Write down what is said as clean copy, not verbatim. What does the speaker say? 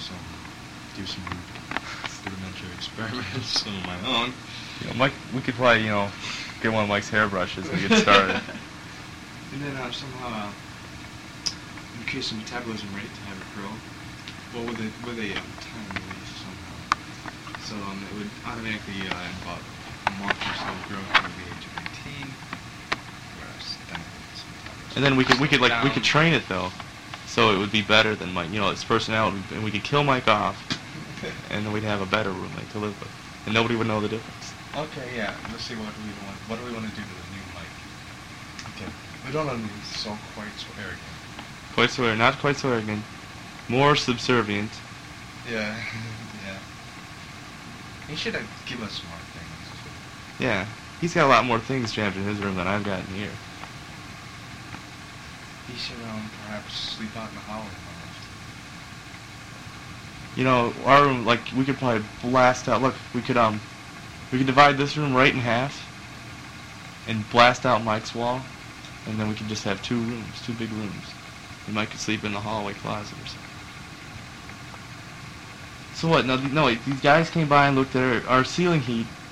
do some rudimentary experiments of my own. You know, Mike, we could probably, get one of Mike's hairbrushes and get started. And then somehow increase the metabolism rate to have it grow. Well, with a time release somehow. So it would automatically in about a month or so grow to the age of 18. Whereas then it's metabolism. And then we could train it though, so it would be better than Mike. Its personality, and we could kill Mike off, and then we'd have a better roommate to live with, and nobody would know the difference. Okay, yeah. Let's see what do we want. What do we want to do to the new Mike? Okay, we don't want to be quite so arrogant. Not quite so arrogant, more subservient. Yeah, yeah. He should give us more things. Yeah, he's got a lot more things jammed in his room than I've got in here. He should perhaps sleep out in the hallway. Our room, we could probably blast out. Look, we could divide this room right in half and blast out Mike's wall, and then we could just have two big rooms. And Mike could sleep in the hallway closet or something. So what? No, wait, these guys came by and looked at our ceiling heat